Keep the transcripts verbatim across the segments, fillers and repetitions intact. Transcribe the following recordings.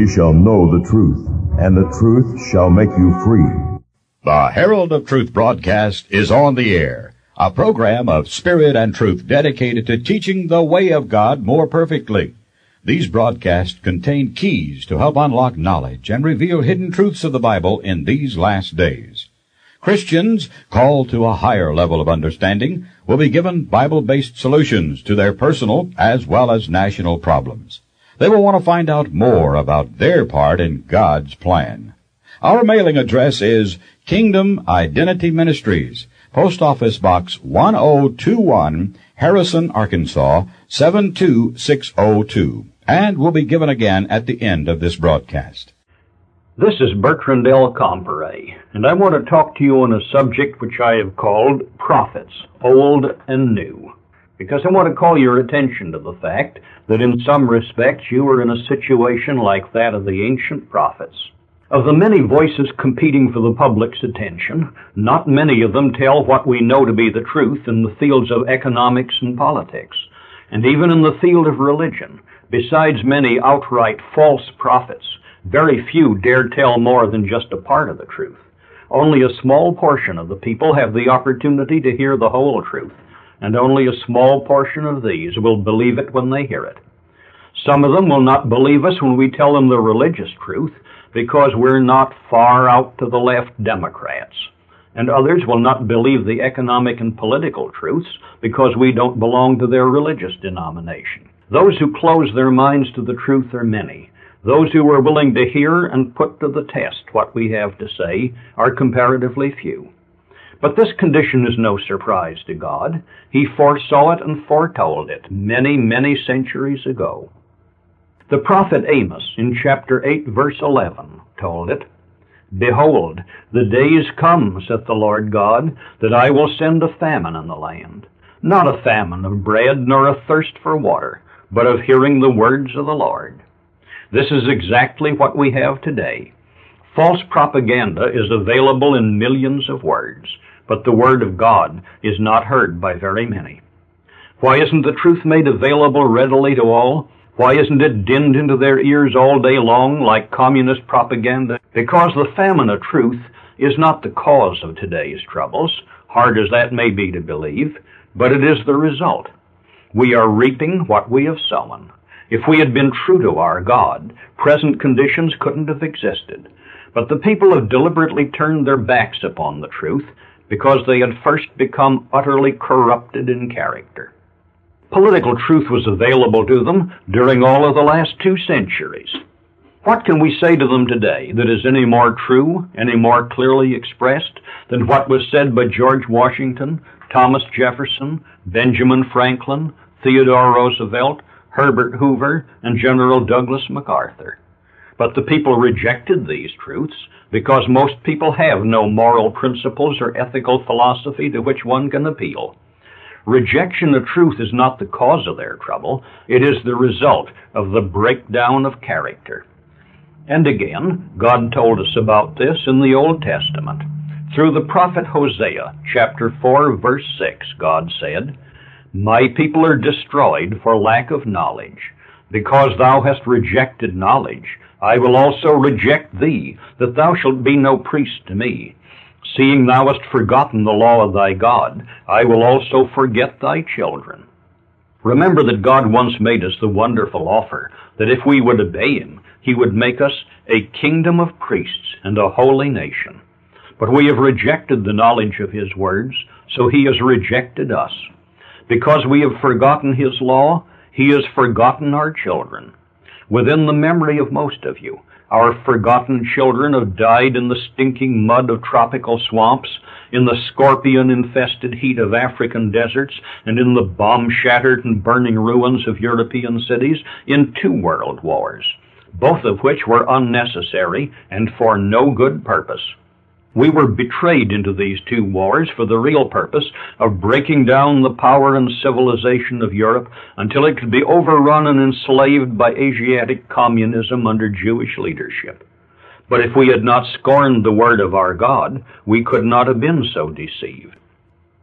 ye shall know the truth, and the truth shall make you free. The Herald of Truth broadcast is on the air, a program of spirit and truth dedicated to teaching the way of God more perfectly. These broadcasts contain keys to help unlock knowledge and reveal hidden truths of the Bible in these last days. Christians called to a higher level of understanding will be given Bible-based solutions to their personal as well as national problems. They will want to find out more about their part in God's plan. Our mailing address is Kingdom Identity Ministries, Post Office Box one oh two one, Harrison, Arkansas, seven two six oh two, and will be given again at the end of this broadcast. This is Bertrand L. Comparet, and I want to talk to you on a subject which I have called Prophets, Old and New, because I want to call your attention to the fact that in some respects you are in a situation like that of the ancient prophets. Of the many voices competing for the public's attention, not many of them tell what we know to be the truth in the fields of economics and politics, and even in the field of religion. Besides many outright false prophets, very few dare tell more than just a part of the truth. Only a small portion of the people have the opportunity to hear the whole truth, and only a small portion of these will believe it when they hear it. Some of them will not believe us when we tell them the religious truth, because we're not far out to the left Democrats. And others will not believe the economic and political truths because we don't belong to their religious denomination. Those who close their minds to the truth are many. Those who are willing to hear and put to the test what we have to say are comparatively few. But this condition is no surprise to God. He foresaw it and foretold it many, many centuries ago. The prophet Amos in chapter eight, verse eleven, told it, "Behold, the days come, saith the Lord God, that I will send a famine in the land, not a famine of bread nor a thirst for water, but of hearing the words of the Lord." This is exactly what we have today. False propaganda is available in millions of words, but the Word of God is not heard by very many. Why isn't the truth made available readily to all? Why isn't it dinned into their ears all day long like communist propaganda? Because the famine of truth is not the cause of today's troubles, hard as that may be to believe, but it is the result. We are reaping what we have sown. If we had been true to our God, present conditions couldn't have existed. But the people have deliberately turned their backs upon the truth because they had first become utterly corrupted in character. Political truth was available to them during all of the last two centuries. What can we say to them today that is any more true, any more clearly expressed than what was said by George Washington, Thomas Jefferson, Benjamin Franklin, Theodore Roosevelt, Herbert Hoover, and General Douglas MacArthur? But the people rejected these truths because most people have no moral principles or ethical philosophy to which one can appeal. Rejection of truth is not the cause of their trouble. It is the result of the breakdown of character. And again, God told us about this in the Old Testament. Through the prophet Hosea, chapter four, verse six, God said, "My people are destroyed for lack of knowledge. Because thou hast rejected knowledge, I will also reject thee, that thou shalt be no priest to me. Seeing thou hast forgotten the law of thy God, I will also forget thy children." Remember that God once made us the wonderful offer that if we would obey Him, He would make us a kingdom of priests and a holy nation. But we have rejected the knowledge of His words, so He has rejected us. Because we have forgotten His law, He has forgotten our children. Within the memory of most of you, our forgotten children have died in the stinking mud of tropical swamps, in the scorpion-infested heat of African deserts, and in the bomb-shattered and burning ruins of European cities in two world wars, both of which were unnecessary and for no good purpose. We were betrayed into these two wars for the real purpose of breaking down the power and civilization of Europe until it could be overrun and enslaved by Asiatic communism under Jewish leadership. But if we had not scorned the word of our God, we could not have been so deceived.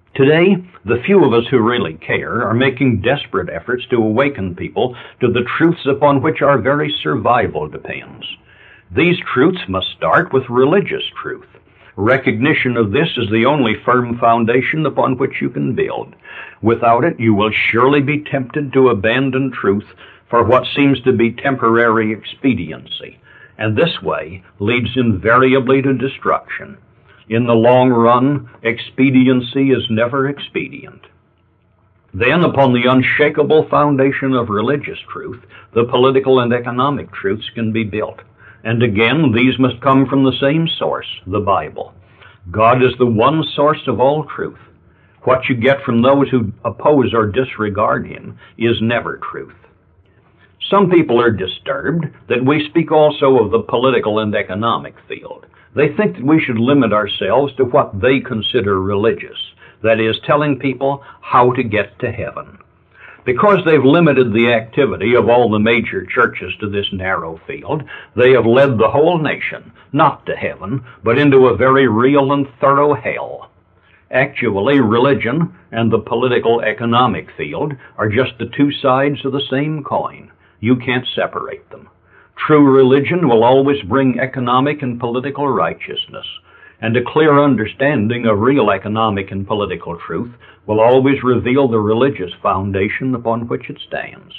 Today, the few of us who really care are making desperate efforts to awaken people to the truths upon which our very survival depends. These truths must start with religious truth. Recognition of this is the only firm foundation upon which you can build. Without it, you will surely be tempted to abandon truth for what seems to be temporary expediency, and this way leads invariably to destruction. In the long run, expediency is never expedient. Then, upon the unshakable foundation of religious truth, the political and economic truths can be built. And again, these must come from the same source, the Bible. God is the one source of all truth. What you get from those who oppose or disregard Him is never truth. Some people are disturbed that we speak also of the political and economic field. They think that we should limit ourselves to what they consider religious, that is, telling people how to get to heaven. Because they've limited the activity of all the major churches to this narrow field, they have led the whole nation, not to heaven, but into a very real and thorough hell. Actually, religion and the political economic field are just the two sides of the same coin. You can't separate them. True religion will always bring economic and political righteousness, and a clear understanding of real economic and political truth will always reveal the religious foundation upon which it stands.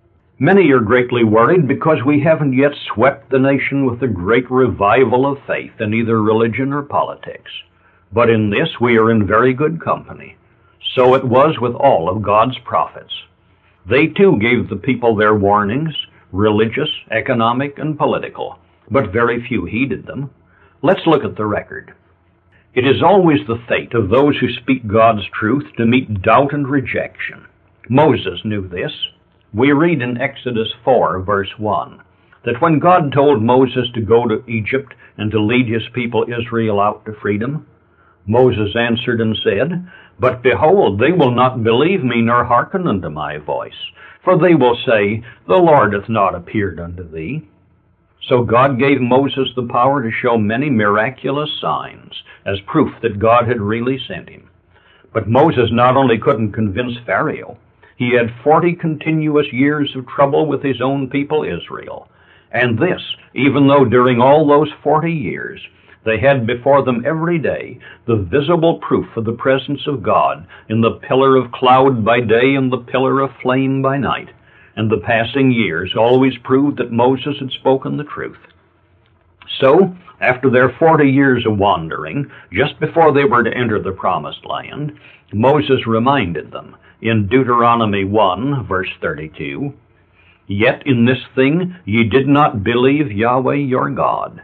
Many are greatly worried because we haven't yet swept the nation with the great revival of faith in either religion or politics. But in this we are in very good company. So it was with all of God's prophets. They too gave the people their warnings, religious, economic, and political, but very few heeded them. Let's look at the record. It is always the fate of those who speak God's truth to meet doubt and rejection. Moses knew this. We read in Exodus four, verse one, that when God told Moses to go to Egypt and to lead his people Israel out to freedom, Moses answered and said, "But behold, they will not believe me nor hearken unto my voice, for they will say, The Lord hath not appeared unto thee." So God gave Moses the power to show many miraculous signs as proof that God had really sent him. But Moses not only couldn't convince Pharaoh, he had forty continuous years of trouble with his own people Israel. And this, even though during all those forty years, they had before them every day the visible proof of the presence of God in the pillar of cloud by day and the pillar of flame by night. And the passing years always proved that Moses had spoken the truth. So, after their forty years of wandering, just before they were to enter the promised land, Moses reminded them in Deuteronomy one, verse thirty-two, "Yet in this thing ye did not believe Yahweh your God."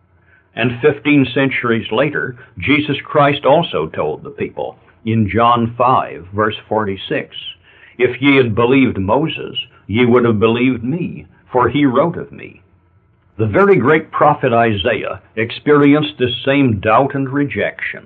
And fifteen centuries later, Jesus Christ also told the people in John five, verse forty-six, "If ye had believed Moses, ye would have believed me, for he wrote of me." The very great prophet Isaiah experienced this same doubt and rejection.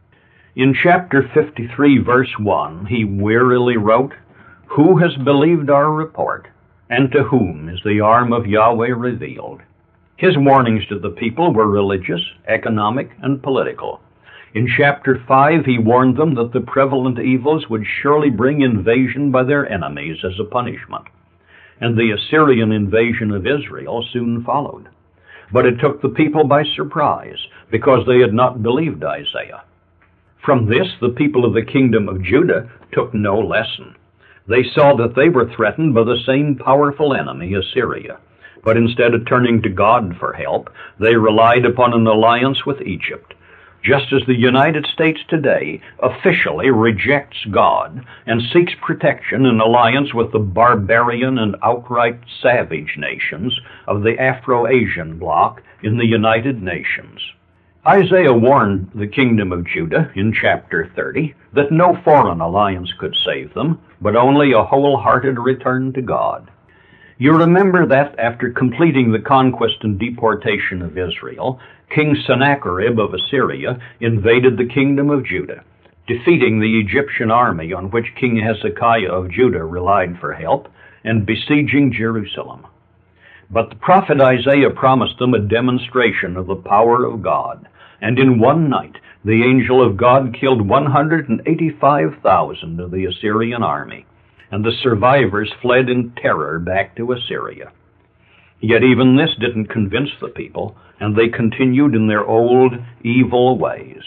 In chapter fifty-three, verse one, he wearily wrote, "Who has believed our report, and to whom is the arm of Yahweh revealed?" His warnings to the people were religious, economic, and political. In chapter five, he warned them that the prevalent evils would surely bring invasion by their enemies as a punishment. And the Assyrian invasion of Israel soon followed. But it took the people by surprise, because they had not believed Isaiah. From this, the people of the kingdom of Judah took no lesson. They saw that they were threatened by the same powerful enemy, Assyria. But instead of turning to God for help, they relied upon an alliance with Egypt. Just as the United States today officially rejects God and seeks protection in alliance with the barbarian and outright savage nations of the Afro-Asian bloc in the United Nations. Isaiah warned the kingdom of Judah in chapter thirty that no foreign alliance could save them, but only a wholehearted return to God. You remember that after completing the conquest and deportation of Israel, King Sennacherib of Assyria invaded the kingdom of Judah, defeating the Egyptian army on which King Hezekiah of Judah relied for help, and besieging Jerusalem. But the prophet Isaiah promised them a demonstration of the power of God, and in one night the angel of God killed one hundred eighty-five thousand of the Assyrian army, and the survivors fled in terror back to Assyria. Yet even this didn't convince the people, and they continued in their old, evil ways.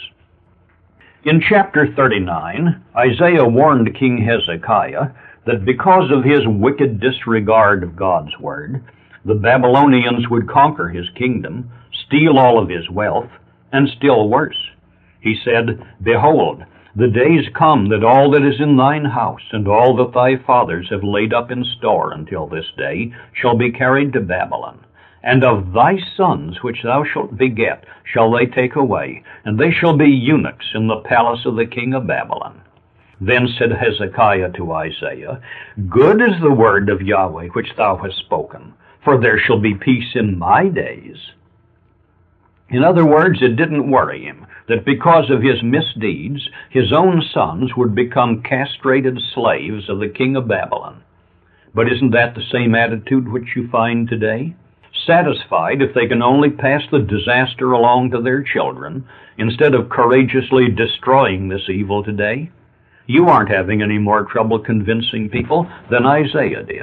In chapter thirty-nine, Isaiah warned King Hezekiah that because of his wicked disregard of God's word, the Babylonians would conquer his kingdom, steal all of his wealth, and still worse. He said, "Behold, the days come that all that is in thine house, and all that thy fathers have laid up in store until this day, shall be carried to Babylon. And of thy sons which thou shalt beget shall they take away, and they shall be eunuchs in the palace of the king of Babylon." Then said Hezekiah to Isaiah, "Good is the word of Yahweh which thou hast spoken, for there shall be peace in my days." In other words, it didn't worry him that because of his misdeeds, his own sons would become castrated slaves of the king of Babylon. But isn't that the same attitude which you find today? Satisfied if they can only pass the disaster along to their children, instead of courageously destroying this evil today? You aren't having any more trouble convincing people than Isaiah did.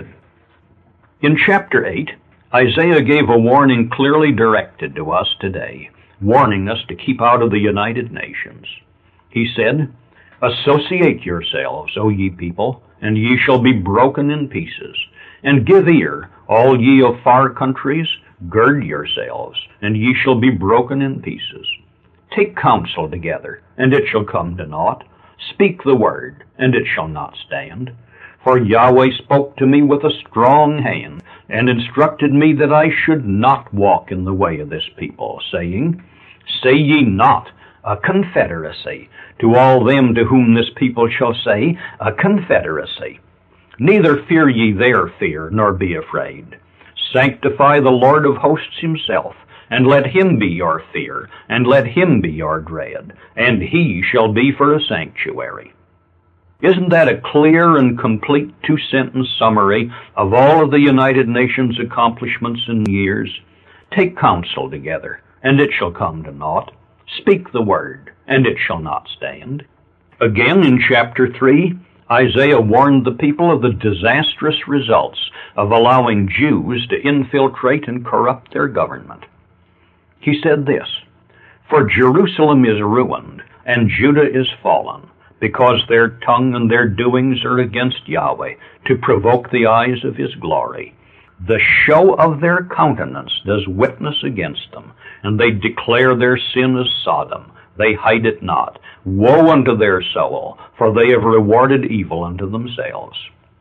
In chapter eight, Isaiah gave a warning clearly directed to us today, warning us to keep out of the United Nations. He said, "Associate yourselves, O ye people, and ye shall be broken in pieces. And give ear, all ye of far countries, gird yourselves, and ye shall be broken in pieces. Take counsel together, and it shall come to naught. Speak the word, and it shall not stand. For Yahweh spoke to me with a strong hand, and instructed me that I should not walk in the way of this people, saying, Say ye not, a confederacy, to all them to whom this people shall say, a confederacy. Neither fear ye their fear, nor be afraid. Sanctify the Lord of hosts himself, and let him be your fear, and let him be your dread, and he shall be for a sanctuary." Isn't that a clear and complete two-sentence summary of all of the United Nations accomplishments in years? Take counsel together, and it shall come to naught. Speak the word, and it shall not stand. Again, in chapter three, Isaiah warned the people of the disastrous results of allowing Jews to infiltrate and corrupt their government. He said this, "For Jerusalem is ruined, and Judah is fallen, because their tongue and their doings are against Yahweh, to provoke the eyes of his glory. The show of their countenance does witness against them, and they declare their sin as Sodom. They hide it not. Woe unto their soul, for they have rewarded evil unto themselves."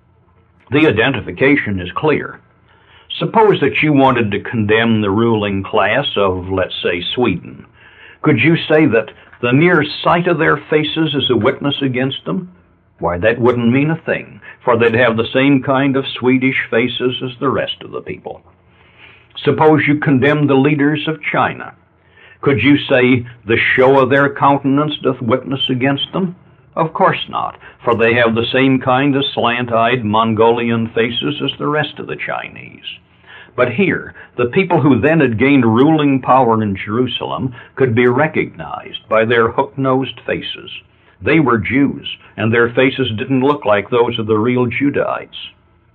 The identification is clear. Suppose that you wanted to condemn the ruling class of, let's say, Sweden. Could you say that the mere sight of their faces is a witness against them? Why, that wouldn't mean a thing, for they'd have the same kind of Swedish faces as the rest of the people. Suppose you condemned the leaders of China. Could you say, "The show of their countenance doth witness against them"? Of course not, for they have the same kind of slant-eyed Mongolian faces as the rest of the Chinese. But here, the people who then had gained ruling power in Jerusalem could be recognized by their hook-nosed faces. They were Jews, and their faces didn't look like those of the real Judahites.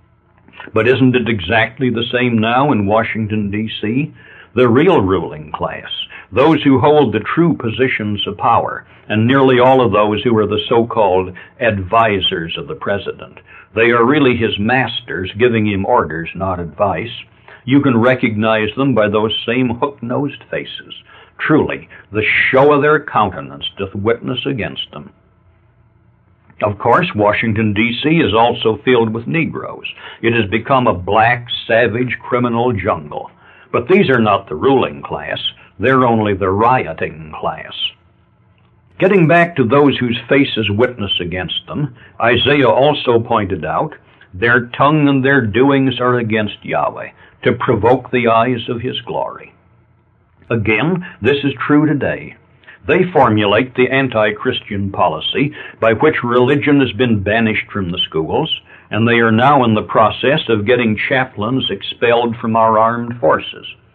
But isn't it exactly the same now in Washington, D C? The real ruling class, those who hold the true positions of power, and nearly all of those who are the so-called advisors of the president. They are really his masters giving him orders, not advice. You can recognize them by those same hook-nosed faces. Truly, the show of their countenance doth witness against them. Of course, Washington, D C is also filled with Negroes. It has become a black, savage, criminal jungle. But these are not the ruling class. They're only the rioting class. Getting back to those whose faces witness against them, Isaiah also pointed out, "Their tongue and their doings are against Yahweh, to provoke the eyes of his glory." Again, this is true today. They formulate the anti-Christian policy by which religion has been banished from the schools, and they are now in the process of getting chaplains expelled from our armed forces.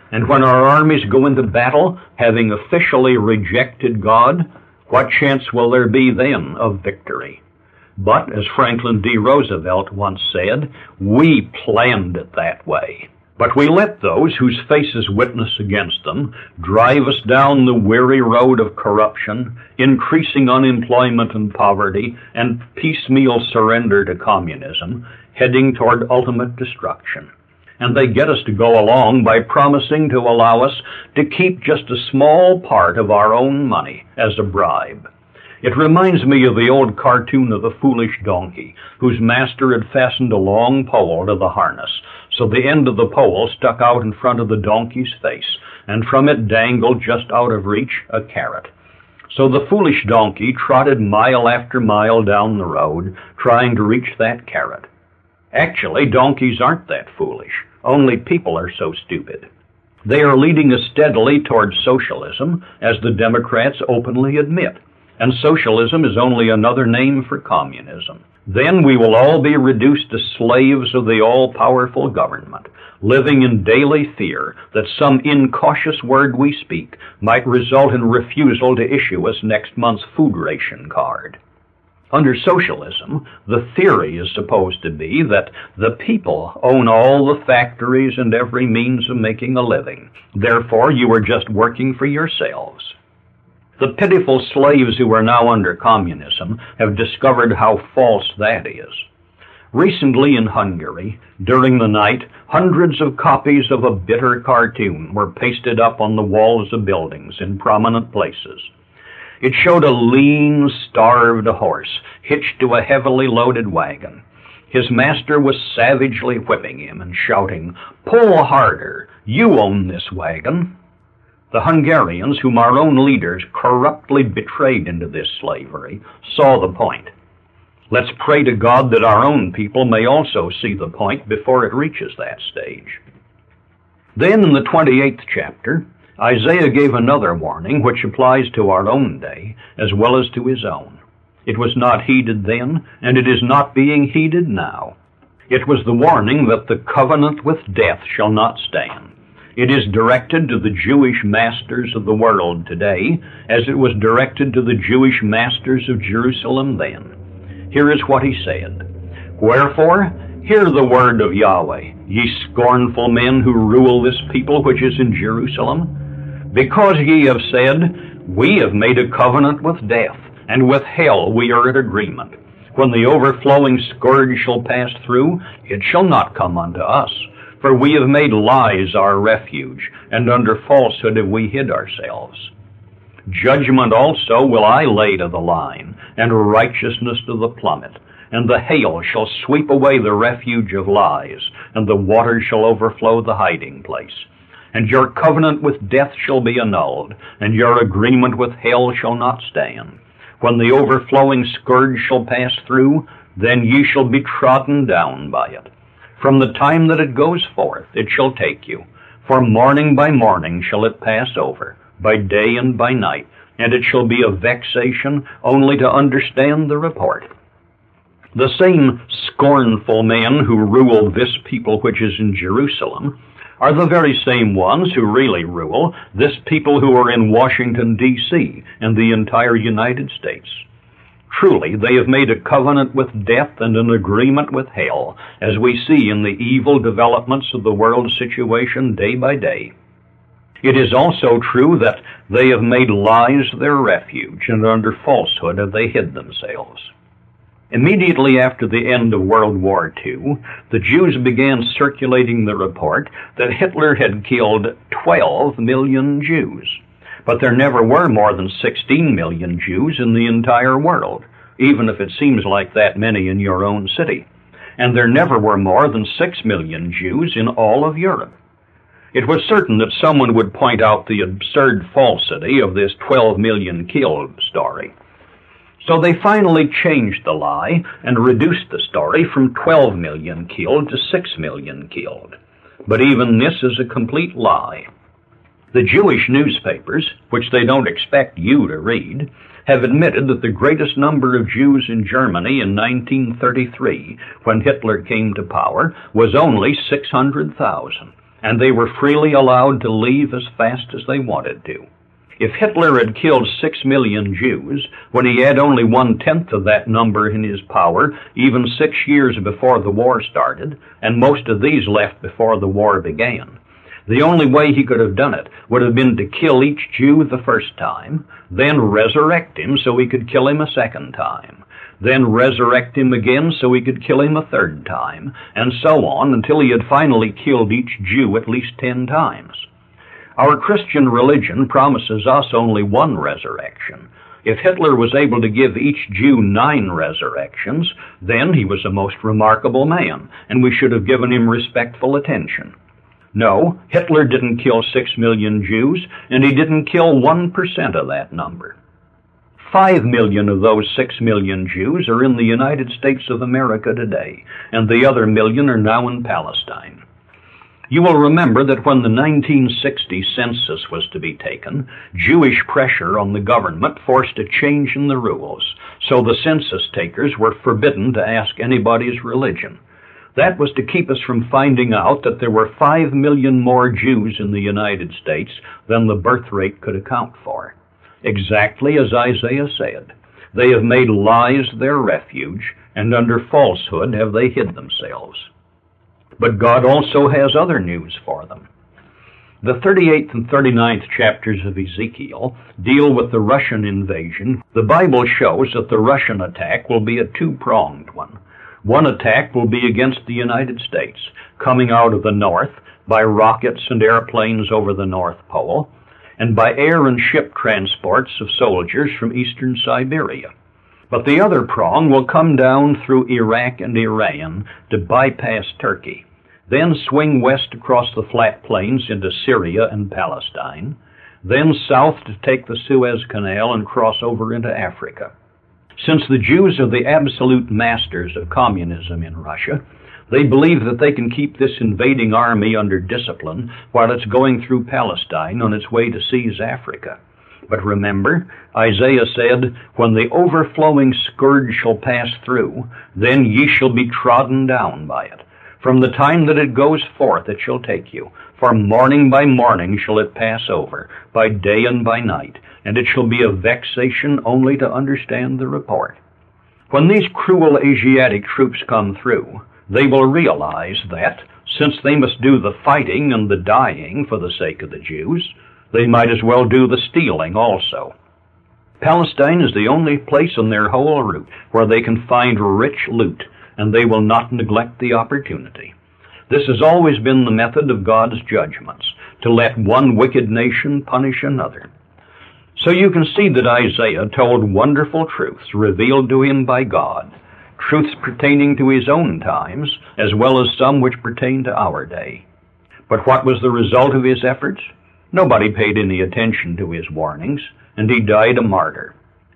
And when our armies go into battle, having officially rejected God, what chance will there be then of victory? But, as Franklin D. Roosevelt once said, we planned it that way. But we let those whose faces witness against them drive us down the weary road of corruption, increasing unemployment and poverty, and piecemeal surrender to communism, heading toward ultimate destruction. And they get us to go along by promising to allow us to keep just a small part of our own money as a bribe. It reminds me of the old cartoon of the foolish donkey, whose master had fastened a long pole to the harness, so the end of the pole stuck out in front of the donkey's face, and from it dangled just out of reach a carrot. So the foolish donkey trotted mile after mile down the road, trying to reach that carrot. Actually, donkeys aren't that foolish. Only people are so stupid. They are leading us steadily towards socialism, as the Democrats openly admit. And socialism is only another name for communism. Then we will all be reduced to slaves of the all-powerful government, living in daily fear that some incautious word we speak might result in refusal to issue us next month's food ration card. Under socialism, the theory is supposed to be that the people own all the factories and every means of making a living. Therefore, you are just working for yourselves. The pitiful slaves who are now under communism have discovered how false that is. Recently in Hungary, during the night, hundreds of copies of a bitter cartoon were pasted up on the walls of buildings in prominent places. It showed a lean, starved horse hitched to a heavily loaded wagon. His master was savagely whipping him and shouting, "Pull harder! You own this wagon!" The Hungarians, whom our own leaders corruptly betrayed into this slavery, saw the point. Let's pray to God that our own people may also see the point before it reaches that stage. Then in the twenty-eighth chapter, Isaiah gave another warning which applies to our own day as well as to his own. It was not heeded then, and it is not being heeded now. It was the warning that the covenant with death shall not stand. It is directed to the Jewish masters of the world today, as it was directed to the Jewish masters of Jerusalem then. Here is what he said, "Wherefore, hear the word of Yahweh, ye scornful men who rule this people which is in Jerusalem. Because ye have said, we have made a covenant with death, and with hell we are at agreement. When the overflowing scourge shall pass through, it shall not come unto us. For we have made lies our refuge, and under falsehood have we hid ourselves. Judgment also will I lay to the line, and righteousness to the plummet. And the hail shall sweep away the refuge of lies, and the waters shall overflow the hiding place. And your covenant with death shall be annulled, and your agreement with hell shall not stand. When the overflowing scourge shall pass through, then ye shall be trodden down by it. From the time that it goes forth, it shall take you. For morning by morning shall it pass over, by day and by night, and it shall be a vexation only to understand the report. The same scornful men who rule this people which is in Jerusalem are the very same ones who really rule this people who are in Washington, D C and the entire United States. Truly, they have made a covenant with death and an agreement with hell, as we see in the evil developments of the world situation day by day. It is also true that they have made lies their refuge, and under falsehood have they hid themselves. Immediately after the end of World War Two, the Jews began circulating the report that Hitler had killed twelve million Jews. But there never were more than sixteen million Jews in the entire world, even if it seems like that many in your own city. And there never were more than six million Jews in all of Europe. It was certain that someone would point out the absurd falsity of this twelve million killed story. So they finally changed the lie and reduced the story from twelve million killed to six million killed. But even this is a complete lie. The Jewish newspapers, which they don't expect you to read, have admitted that the greatest number of Jews in Germany in nineteen thirty-three, when Hitler came to power, was only six hundred thousand. and they were freely allowed to leave as fast as they wanted to. If Hitler had killed six million Jews, when he had only one-tenth of that number in his power, even six years before the war started, and most of these left before the war began, the only way he could have done it would have been to kill each Jew the first time, then resurrect him so he could kill him a second time, then resurrect him again so he could kill him a third time, and so on until he had finally killed each Jew at least ten times. Our Christian religion promises us only one resurrection. If Hitler was able to give each Jew nine resurrections, then he was a most remarkable man, and we should have given him respectful attention. No, Hitler didn't kill six million Jews, and he didn't kill one percent of that number. Five million of those six million Jews are in the United States of America today, and the other million are now in Palestine. You will remember that when the nineteen sixty census was to be taken, Jewish pressure on the government forced a change in the rules, so the census takers were forbidden to ask anybody's religion. That was to keep us from finding out that there were five million more Jews in the United States than the birth rate could account for. Exactly as Isaiah said, they have made lies their refuge, and under falsehood have they hid themselves. But God also has other news for them. The thirty-eighth and thirty-ninth chapters of Ezekiel deal with the Russian invasion. The Bible shows that the Russian attack will be a two-pronged one. One attack will be against the United States, coming out of the north by rockets and airplanes over the North Pole, and by air and ship transports of soldiers from eastern Siberia. But the other prong will come down through Iraq and Iran to bypass Turkey, then swing west across the flat plains into Syria and Palestine, then south to take the Suez Canal and cross over into Africa. Since the Jews are the absolute masters of communism in Russia, they believe that they can keep this invading army under discipline while it's going through Palestine on its way to seize Africa. But remember, Isaiah said, "When the overflowing scourge shall pass through, then ye shall be trodden down by it. From the time that it goes forth it shall take you, for morning by morning shall it pass over, by day and by night, and it shall be a vexation only to understand the report." When these cruel Asiatic troops come through, they will realize that, since they must do the fighting and the dying for the sake of the Jews, they might as well do the stealing also. Palestine is the only place on their whole route where they can find rich loot, and they will not neglect the opportunity. This has always been the method of God's judgments, to let one wicked nation punish another. So you can see that Isaiah told wonderful truths revealed to him by God, truths pertaining to his own times, as well as some which pertain to our day. But what was the result of his efforts? Nobody paid any attention to his warnings, and he died a martyr.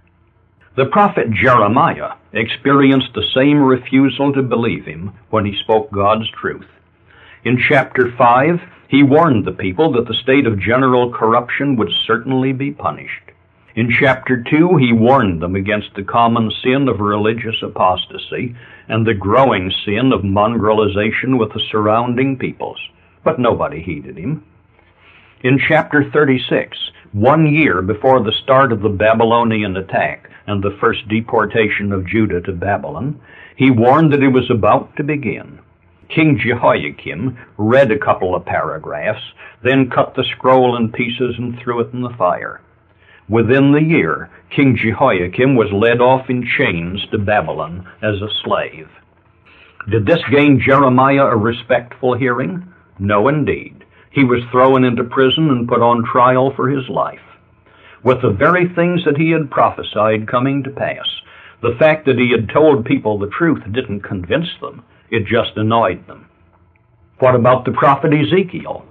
The prophet Jeremiah experienced the same refusal to believe him when he spoke God's truth. In chapter five, he warned the people that the state of general corruption would certainly be punished. In chapter two, he warned them against the common sin of religious apostasy and the growing sin of mongrelization with the surrounding peoples, but nobody heeded him. In chapter thirty-six, one year before the start of the Babylonian attack and the first deportation of Judah to Babylon, he warned that it was about to begin. King Jehoiakim read a couple of paragraphs, then cut the scroll in pieces and threw it in the fire. Within the year, King Jehoiakim was led off in chains to Babylon as a slave. Did this gain Jeremiah a respectful hearing? No, indeed. He was thrown into prison and put on trial for his life. With the very things that he had prophesied coming to pass, the fact that he had told people the truth didn't convince them, it just annoyed them. What about the prophet Ezekiel?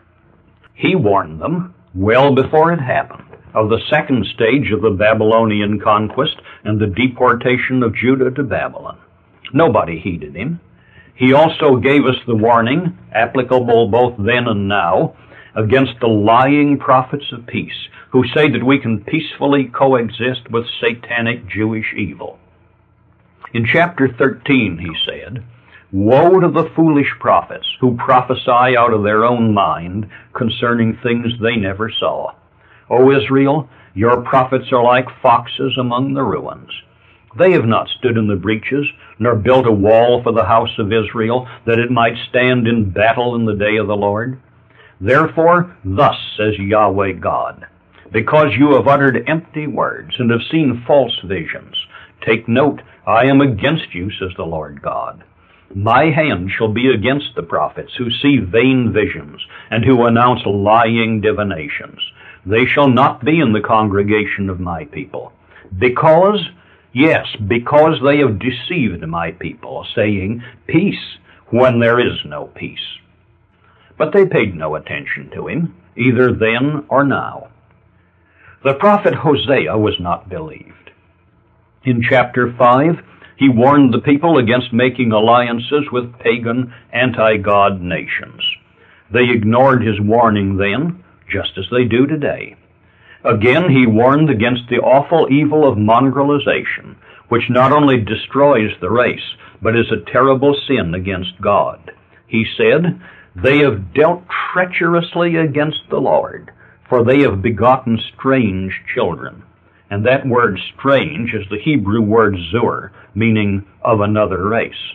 He warned them, well before it happened, of the second stage of the Babylonian conquest and the deportation of Judah to Babylon. Nobody heeded him. He also gave us the warning, applicable both then and now, against the lying prophets of peace, who say that we can peacefully coexist with satanic Jewish evil. In chapter thirteen, he said, Woe to the foolish prophets who prophesy out of their own mind concerning things they never saw. O Israel, your prophets are like foxes among the ruins. They have not stood in the breaches, nor built a wall for the house of Israel, that it might stand in battle in the day of the Lord. Therefore, thus says Yahweh God, because you have uttered empty words and have seen false visions, take note, I am against you, says the Lord God. My hand shall be against the prophets who see vain visions and who announce lying divinations. They shall not be in the congregation of my people, because, yes, because they have deceived my people, saying, peace, when there is no peace. But they paid no attention to him, either then or now. The prophet Hosea was not believed. In chapter five, he warned the people against making alliances with pagan, anti-God nations. They ignored his warning then, just as they do today. Again, he warned against the awful evil of mongrelization, which not only destroys the race, but is a terrible sin against God. He said, they have dealt treacherously against the Lord, for they have begotten strange children. And that word strange is the Hebrew word zur, meaning of another race.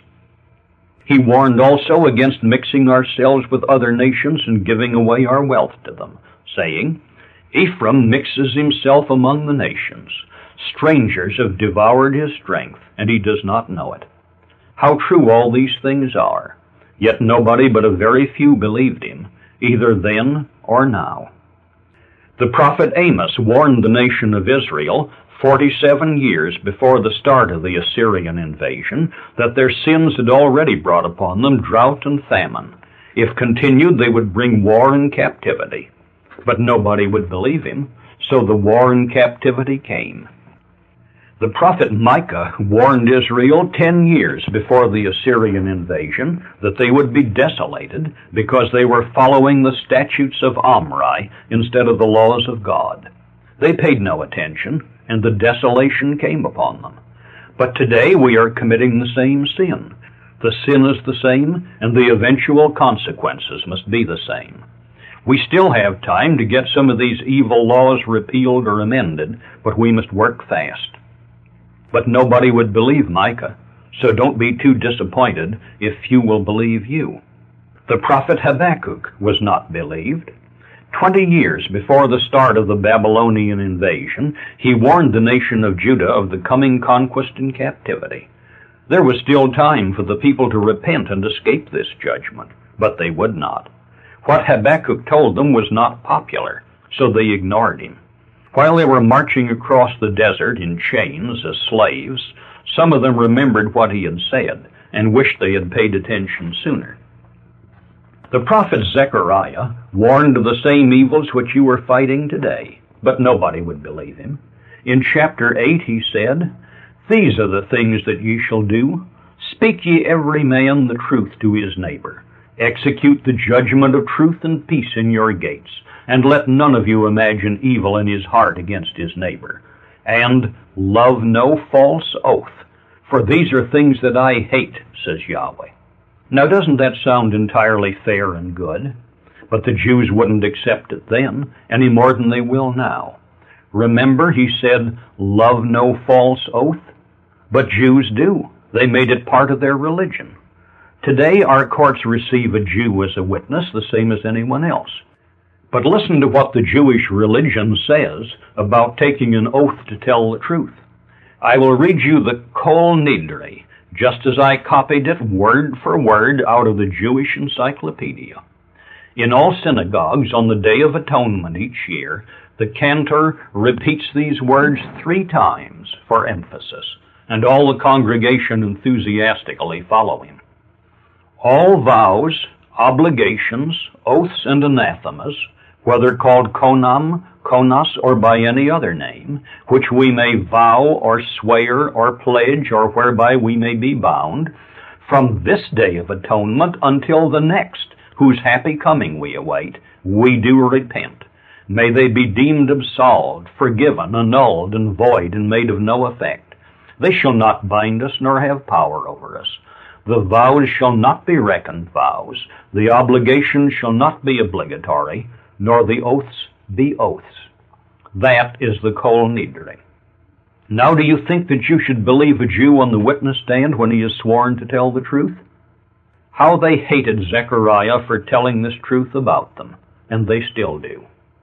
He warned also against mixing ourselves with other nations and giving away our wealth to them, saying, Ephraim mixes himself among the nations. Strangers have devoured his strength, and he does not know it. How true all these things are, yet nobody but a very few believed him, either then or now. The prophet Amos warned the nation of Israel forty-seven years before the start of the Assyrian invasion that their sins had already brought upon them drought and famine. If continued, they would bring war and captivity. But nobody would believe him, so the war and captivity came. The prophet Micah warned Israel ten years before the Assyrian invasion that they would be desolated because they were following the statutes of Omri instead of the laws of God. They paid no attention, and the desolation came upon them. But today we are committing the same sin. The sin is the same, and the eventual consequences must be the same. We still have time to get some of these evil laws repealed or amended, but we must work fast. But nobody would believe Micah, so don't be too disappointed if few will believe you. The prophet Habakkuk was not believed. Twenty years before the start of the Babylonian invasion, he warned the nation of Judah of the coming conquest and captivity. There was still time for the people to repent and escape this judgment, but they would not. What Habakkuk told them was not popular, so they ignored him. While they were marching across the desert in chains as slaves, some of them remembered what he had said and wished they had paid attention sooner. The prophet Zechariah warned of the same evils which you are fighting today, but nobody would believe him. In chapter eight he said, These are the things that ye shall do. Speak ye every man the truth to his neighbor. Execute the judgment of truth and peace in your gates, and let none of you imagine evil in his heart against his neighbor. And love no false oath, for these are things that I hate, says Yahweh. Now doesn't that sound entirely fair and good? But the Jews wouldn't accept it then, any more than they will now. Remember, he said, love no false oath? But Jews do. They made it part of their religion. Today our courts receive a Jew as a witness, the same as anyone else. But listen to what the Jewish religion says about taking an oath to tell the truth. I will read you the Kol Nidre, just as I copied it word for word out of the Jewish Encyclopedia. In all synagogues on the Day of Atonement each year, the cantor repeats these words three times for emphasis, and all the congregation enthusiastically follow him. All vows, obligations, oaths, and anathemas, whether called konam, konas, or by any other name, which we may vow or swear or pledge or whereby we may be bound, from this day of atonement until the next, whose happy coming we await, we do repent. May they be deemed absolved, forgiven, annulled, and void, and made of no effect. They shall not bind us nor have power over us. The vows shall not be reckoned vows, the obligations shall not be obligatory, nor the oaths be oaths. That is the kol nidre. Now do you think that you should believe a Jew on the witness stand when he is sworn to tell the truth? How they hated Zechariah for telling this truth about them, and they still do.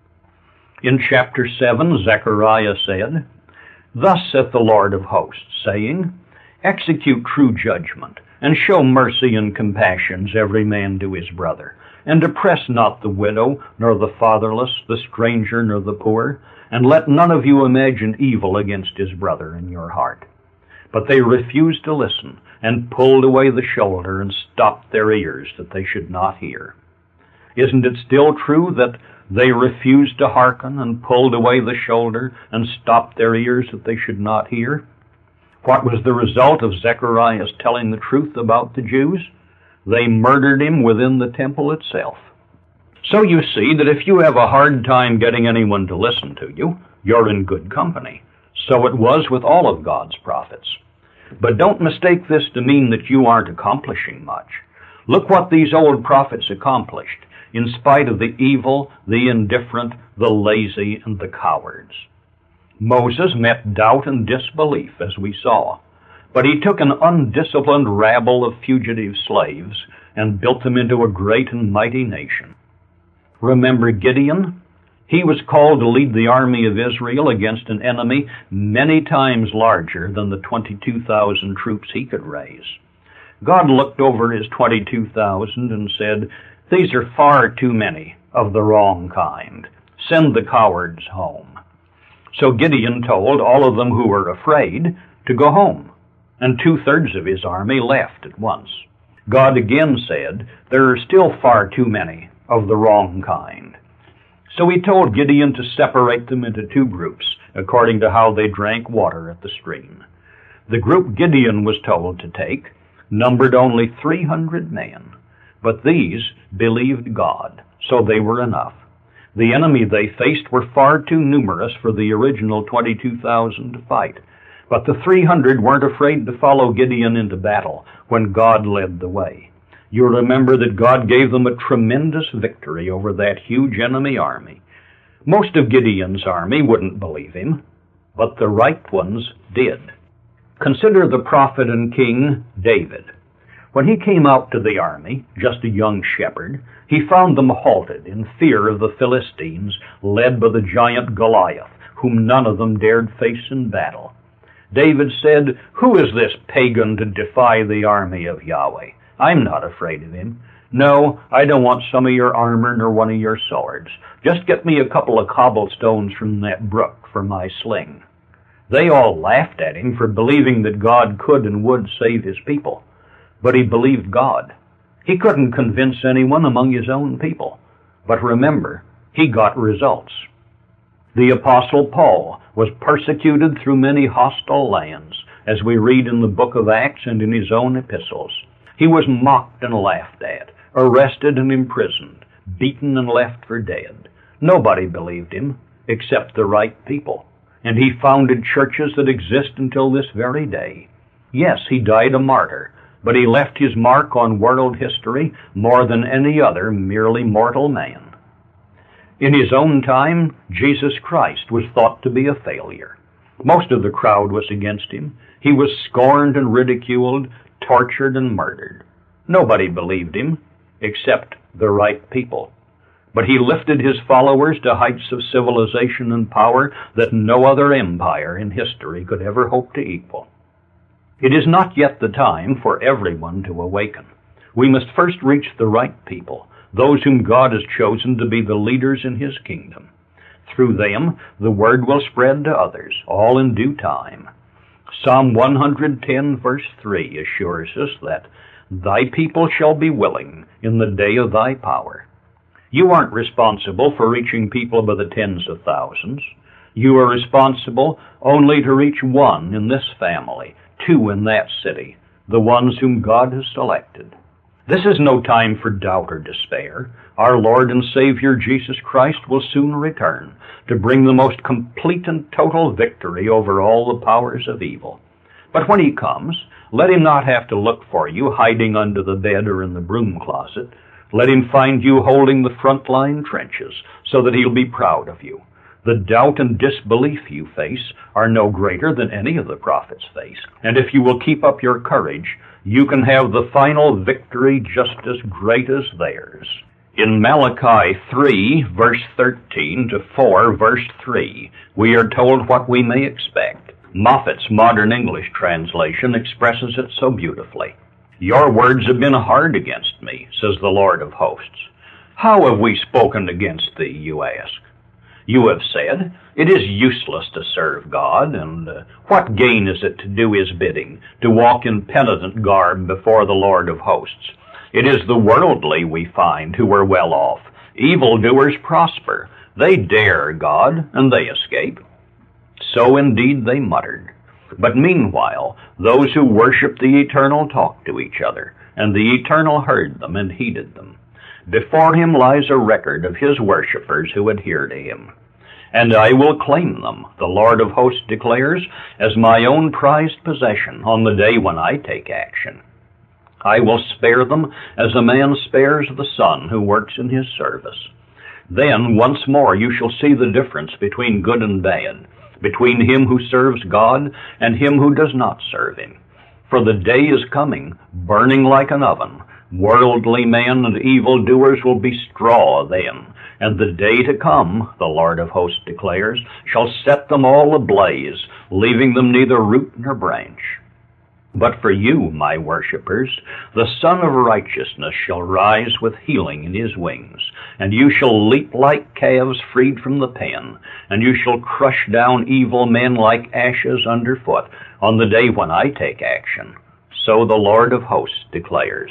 In chapter seven, Zechariah said, Thus saith the Lord of hosts, saying, Execute true judgment, and show mercy and compassions every man to his brother, and oppress not the widow, nor the fatherless, the stranger, nor the poor, and let none of you imagine evil against his brother in your heart. But they refused to listen, and pulled away the shoulder, and stopped their ears, that they should not hear. Isn't it still true that they refused to hearken, and pulled away the shoulder, and stopped their ears, that they should not hear? What was the result of Zechariah's telling the truth about the Jews? They murdered him within the temple itself. So you see that if you have a hard time getting anyone to listen to you, you're in good company. So it was with all of God's prophets. But don't mistake this to mean that you aren't accomplishing much. Look what these old prophets accomplished, in spite of the evil, the indifferent, the lazy, and the cowards. Moses met doubt and disbelief, as we saw, but he took an undisciplined rabble of fugitive slaves and built them into a great and mighty nation. Remember Gideon? He was called to lead the army of Israel against an enemy many times larger than the twenty-two thousand troops he could raise. God looked over his twenty-two thousand and said, These are far too many of the wrong kind. Send the cowards home. So Gideon told all of them who were afraid to go home, and two-thirds of his army left at once. God again said, There are still far too many of the wrong kind. So he told Gideon to separate them into two groups, according to how they drank water at the stream. The group Gideon was told to take numbered only three hundred men, but these believed God, so they were enough. The enemy they faced were far too numerous for the original twenty-two thousand to fight, but the three hundred weren't afraid to follow Gideon into battle when God led the way. You'll remember that God gave them a tremendous victory over that huge enemy army. Most of Gideon's army wouldn't believe him, but the right ones did. Consider the prophet and king David. When he came out to the army, just a young shepherd, he found them halted in fear of the Philistines, led by the giant Goliath, whom none of them dared face in battle. David said, Who is this pagan to defy the army of Yahweh? I'm not afraid of him. No, I don't want some of your armor nor one of your swords. Just get me a couple of cobblestones from that brook for my sling. They all laughed at him for believing that God could and would save his people. But he believed God. He couldn't convince anyone among his own people. But remember, he got results. The Apostle Paul was persecuted through many hostile lands, as we read in the book of Acts and in his own epistles. He was mocked and laughed at, arrested and imprisoned, beaten and left for dead. Nobody believed him, except the right people. And he founded churches that exist until this very day. Yes, he died a martyr, but he left his mark on world history more than any other merely mortal man. In his own time, Jesus Christ was thought to be a failure. Most of the crowd was against him. He was scorned and ridiculed, tortured and murdered. Nobody believed him, except the right people. But he lifted his followers to heights of civilization and power that no other empire in history could ever hope to equal. It is not yet the time for everyone to awaken. We must first reach the right people, those whom God has chosen to be the leaders in his kingdom. Through them, the word will spread to others, all in due time. Psalm one hundred ten, verse three, assures us that, Thy people shall be willing in the day of thy power. You aren't responsible for reaching people by the tens of thousands. You are responsible only to reach one in this family, two in that city, the ones whom God has selected. This is no time for doubt or despair. Our Lord and Savior Jesus Christ will soon return to bring the most complete and total victory over all the powers of evil. But when he comes, let him not have to look for you hiding under the bed or in the broom closet. Let him find you holding the front line trenches so that he'll be proud of you. The doubt and disbelief you face are no greater than any of the prophets face. And if you will keep up your courage, you can have the final victory just as great as theirs. In Malachi three, verse thirteen to four, verse three, we are told what we may expect. Moffat's Modern English translation expresses it so beautifully. Your words have been hard against me, says the Lord of hosts. How have we spoken against thee, you ask? You have said, it is useless to serve God, and uh, what gain is it to do his bidding, to walk in penitent garb before the Lord of hosts? It is the worldly we find who are well off. Evildoers prosper. They dare God, and they escape. So indeed they muttered. But meanwhile, those who worship the Eternal talked to each other, and the Eternal heard them and heeded them. Before him lies a record of his worshippers who adhere to him. And I will claim them, the Lord of hosts declares, as my own prized possession on the day when I take action. I will spare them as a man spares the son who works in his service. Then once more you shall see the difference between good and bad, between him who serves God and him who does not serve him. For the day is coming, burning like an oven. Worldly men and evildoers will be straw then, and the day to come, the Lord of hosts declares, shall set them all ablaze, leaving them neither root nor branch. But for you, my worshippers, the Son of Righteousness shall rise with healing in his wings, and you shall leap like calves freed from the pen, and you shall crush down evil men like ashes underfoot on the day when I take action. So the Lord of hosts declares.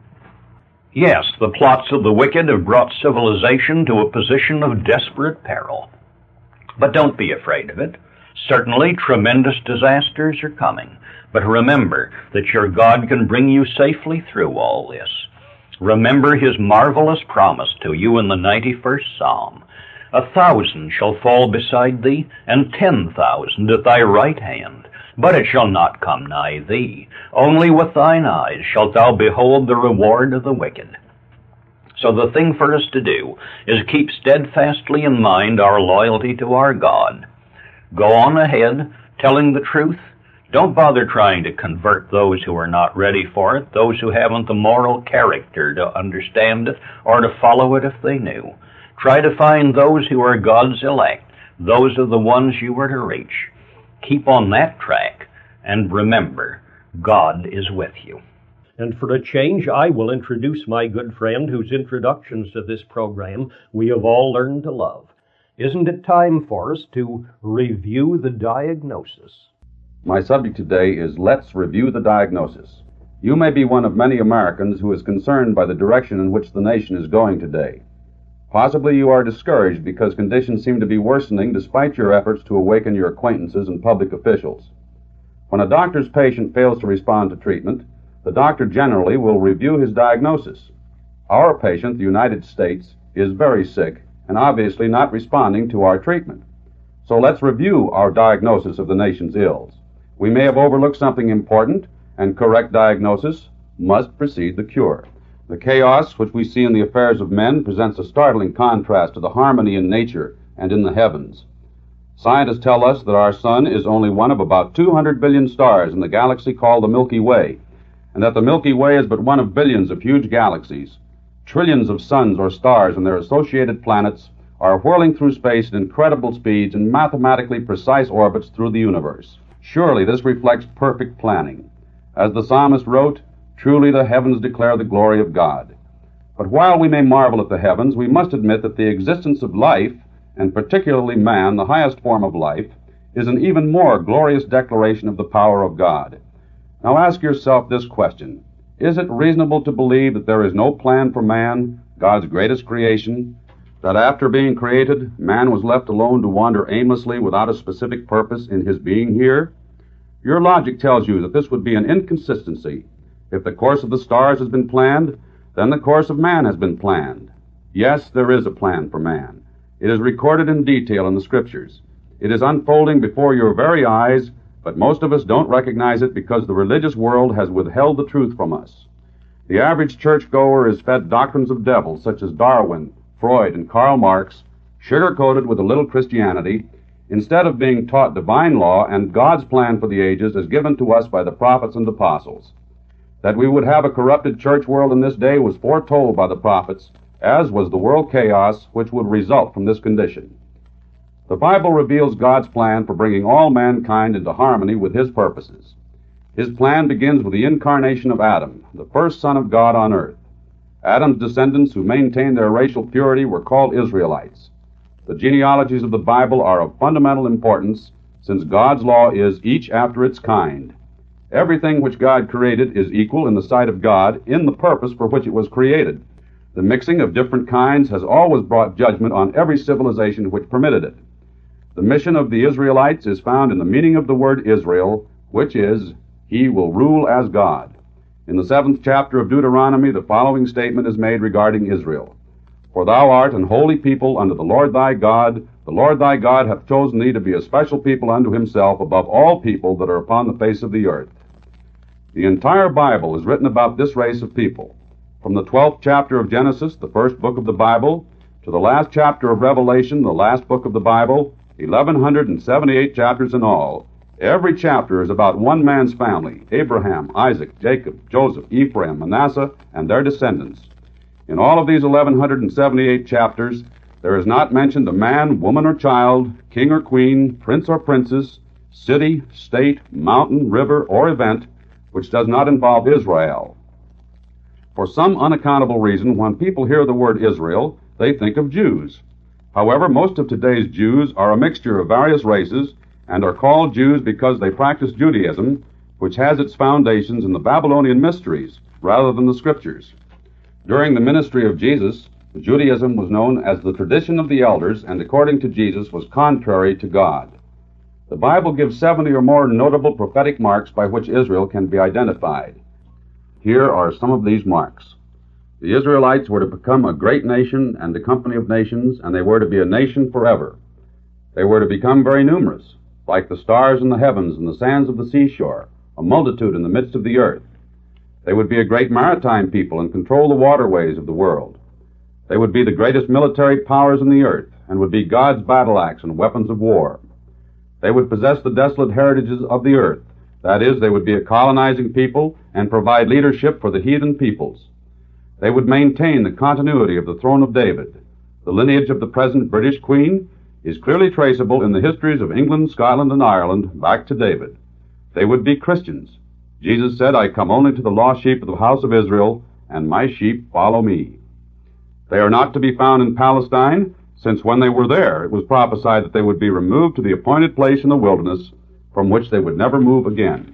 Yes, the plots of the wicked have brought civilization to a position of desperate peril. But don't be afraid of it. Certainly, tremendous disasters are coming. But remember that your God can bring you safely through all this. Remember his marvelous promise to you in the ninety-first Psalm. A thousand shall fall beside thee, and ten thousand at thy right hand. But it shall not come nigh thee. Only with thine eyes shalt thou behold the reward of the wicked. So the thing for us to do is keep steadfastly in mind our loyalty to our God. Go on ahead, telling the truth. Don't bother trying to convert those who are not ready for it, those who haven't the moral character to understand it or to follow it if they knew. Try to find those who are God's elect. Those are the ones you are to reach. Keep on that track, and remember, God is with you. And for a change, I will introduce my good friend whose introductions to this program we have all learned to love. Isn't it time for us to review the diagnosis? My subject today is Let's Review the Diagnosis. You may be one of many Americans who is concerned by the direction in which the nation is going today. Possibly you are discouraged because conditions seem to be worsening despite your efforts to awaken your acquaintances and public officials. When a doctor's patient fails to respond to treatment, the doctor generally will review his diagnosis. Our patient, the United States, is very sick and obviously not responding to our treatment. So let's review our diagnosis of the nation's ills. We may have overlooked something important, and correct diagnosis must precede the cure. The chaos which we see in the affairs of men presents a startling contrast to the harmony in nature and in the heavens. Scientists tell us that our sun is only one of about two hundred billion stars in the galaxy called the Milky Way, and that the Milky Way is but one of billions of huge galaxies. Trillions of suns or stars and their associated planets are whirling through space at incredible speeds in mathematically precise orbits through the universe. Surely this reflects perfect planning. As the psalmist wrote, "Truly the heavens declare the glory of God." But while we may marvel at the heavens, we must admit that the existence of life, and particularly man, the highest form of life, is an even more glorious declaration of the power of God. Now ask yourself this question. Is it reasonable to believe that there is no plan for man, God's greatest creation, that after being created, man was left alone to wander aimlessly without a specific purpose in his being here? Your logic tells you that this would be an inconsistency. If the course of the stars has been planned, then the course of man has been planned. Yes, there is a plan for man. It is recorded in detail in the Scriptures. It is unfolding before your very eyes, but most of us don't recognize it because the religious world has withheld the truth from us. The average churchgoer is fed doctrines of devils such as Darwin, Freud, and Karl Marx, sugar-coated with a little Christianity, instead of being taught divine law and God's plan for the ages as given to us by the prophets and apostles. That we would have a corrupted church world in this day was foretold by the prophets, as was the world chaos which would result from this condition. The Bible reveals God's plan for bringing all mankind into harmony with His purposes. His plan begins with the incarnation of Adam, the first son of God on earth. Adam's descendants who maintained their racial purity were called Israelites. The genealogies of the Bible are of fundamental importance, since God's law is each after its kind. Everything which God created is equal in the sight of God in the purpose for which it was created. The mixing of different kinds has always brought judgment on every civilization which permitted it. The mission of the Israelites is found in the meaning of the word Israel, which is, He will rule as God. In the seventh chapter of Deuteronomy, the following statement is made regarding Israel. For thou art an holy people unto the Lord thy God. The Lord thy God hath chosen thee to be a special people unto Himself above all people that are upon the face of the earth. The entire Bible is written about this race of people. From the twelfth chapter of Genesis, the first book of the Bible, to the last chapter of Revelation, the last book of the Bible, eleven seventy-eight chapters in all. Every chapter is about one man's family, Abraham, Isaac, Jacob, Joseph, Ephraim, Manasseh, and their descendants. In all of these eleven seventy-eight chapters, there is not mentioned a man, woman, or child, king or queen, prince or princess, city, state, mountain, river, or event, which does not involve Israel. For some unaccountable reason, when people hear the word Israel, they think of Jews. However, most of today's Jews are a mixture of various races and are called Jews because they practice Judaism, which has its foundations in the Babylonian mysteries rather than the Scriptures. During the ministry of Jesus, Judaism was known as the tradition of the elders and, according to Jesus, was contrary to God. The Bible gives seventy or more notable prophetic marks by which Israel can be identified. Here are some of these marks. The Israelites were to become a great nation and a company of nations, and they were to be a nation forever. They were to become very numerous, like the stars in the heavens and the sands of the seashore, a multitude in the midst of the earth. They would be a great maritime people and control the waterways of the world. They would be the greatest military powers in the earth and would be God's battle axe and weapons of war. They would possess the desolate heritages of the earth. That is, they would be a colonizing people and provide leadership for the heathen peoples. They would maintain the continuity of the throne of David. The lineage of the present British Queen is clearly traceable in the histories of England, Scotland, and Ireland back to David. They would be Christians. Jesus said, I come only to the lost sheep of the house of Israel, and my sheep follow me. They are not to be found in Palestine, since when they were there it was prophesied that they would be removed to the appointed place in the wilderness, from which they would never move again.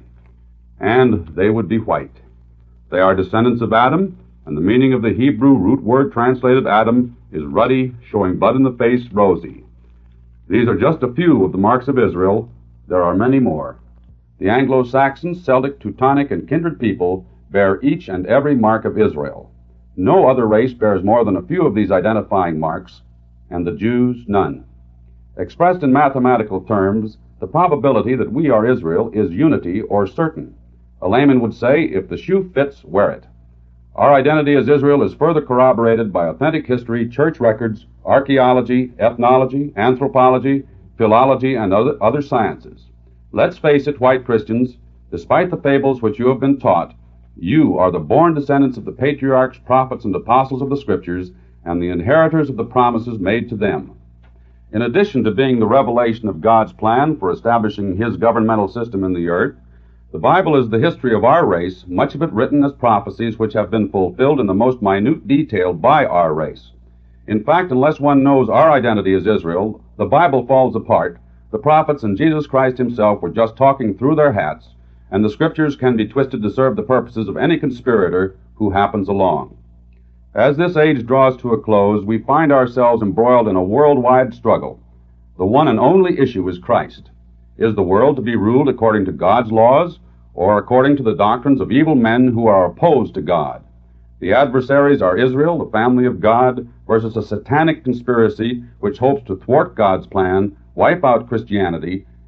And they would be white. They are descendants of Adam, and the meaning of the Hebrew root word translated Adam is ruddy, showing blood in the face, rosy. These are just a few of the marks of Israel. There are many more. The Anglo-Saxons, Celtic, Teutonic, and kindred people bear each and every mark of Israel. No other race bears more than a few of these identifying marks, and the Jews none. Expressed in mathematical terms, the probability that we are Israel is unity or certain. A layman would say, if the shoe fits, wear it. Our identity as Israel is further corroborated by authentic history, church records, archaeology, ethnology, anthropology, philology, and other, other sciences. Let's face it, white Christians, despite the fables which you have been taught, you are the born descendants of the patriarchs, prophets, and apostles of the Scriptures, and the inheritors of the promises made to them. In addition to being the revelation of God's plan for establishing His governmental system in the earth, the Bible is the history of our race, much of it written as prophecies which have been fulfilled in the most minute detail by our race. In fact, unless one knows our identity as Israel, the Bible falls apart. The prophets and Jesus Christ Himself were just talking through their hats, and the Scriptures can be twisted to serve the purposes of any conspirator who happens along. As this age draws to a close, we find ourselves embroiled in a worldwide struggle. The one and only issue is Christ. Is the world to be ruled according to God's laws, or according to the doctrines of evil men who are opposed to God? The adversaries are Israel, the family of God, versus a satanic conspiracy which hopes to thwart God's plan, wipe out Christianity,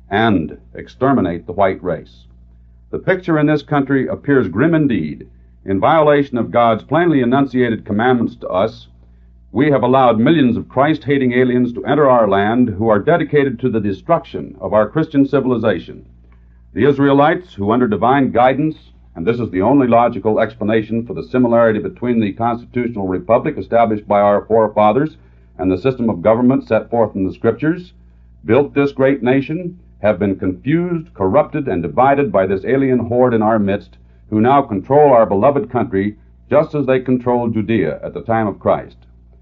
and exterminate the white race. The picture in this country appears grim indeed. In violation of God's plainly enunciated commandments to us, we have allowed millions of Christ-hating aliens to enter our land who are dedicated to the destruction of our Christian civilization. The Israelites, who under divine guidance, and this is the only logical explanation for the similarity between the constitutional republic established by our forefathers and the system of government set forth in the Scriptures, built this great nation, have been confused, corrupted, and divided by this alien horde in our midst, who now control our beloved country just as they controlled Judea at the time of Christ.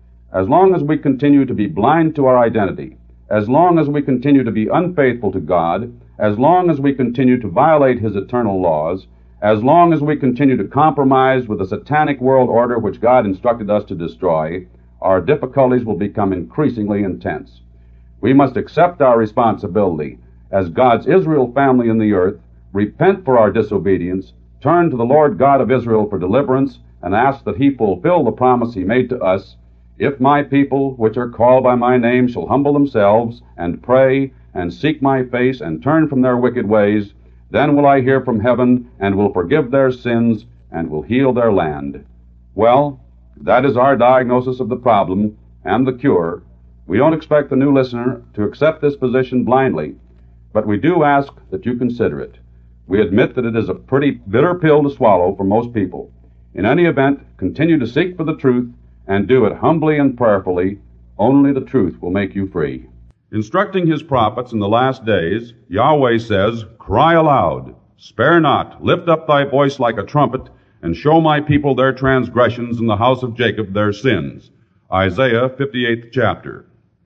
As long as we continue to be blind to our identity, as long as we continue to be unfaithful to God, as long as we continue to violate His eternal laws, as long as we continue to compromise with the satanic world order which God instructed us to destroy, our difficulties will become increasingly intense. We must accept our responsibility as God's Israel family in the earth, repent for our disobedience, turn to the Lord God of Israel for deliverance, and ask that He fulfill the promise He made to us, "If my people, which are called by my name, shall humble themselves, and pray, and seek my face, and turn from their wicked ways, then will I hear from heaven, and will forgive their sins, and will heal their land." Well, that is our diagnosis of the problem and the cure. We don't expect the new listener to accept this position blindly, but we do ask that you consider it. We admit that it is a pretty bitter pill to swallow for most people. In any event, continue to seek for the truth, and do it humbly and prayerfully. Only the truth will make you free. Instructing His prophets in the last days, Yahweh says, "Cry aloud, spare not, lift up thy voice like a trumpet, and show my people their transgressions and the house of Jacob their sins." Isaiah fifty-eighth chapter.